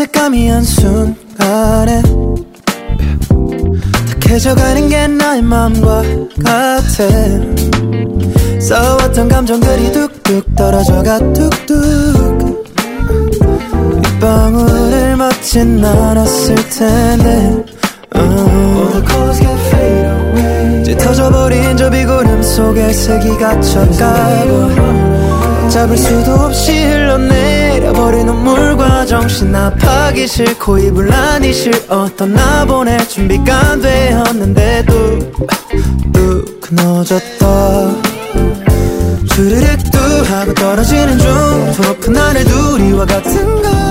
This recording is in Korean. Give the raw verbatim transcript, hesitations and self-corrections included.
어색함이 한순간에 탁해져가는 게 나의 맘과 같아. 싸웠던 감정들이 뚝뚝 떨어져가 뚝뚝. 빗방울을 맞진 않았을 텐데 uh. 짙어져버린 저 비구름 속에 색이 갇혀가고 잡을 수도 없이 흘러내려버린 눈물과 정신 아파하기 싫고 입을 나니 싫었던 나 보낼 준비가 안 되었는데도 뚝 끊어졌다. 주르륵 뚝 하고 떨어지는 중 저 높은 하늘 둘이와 같은 걸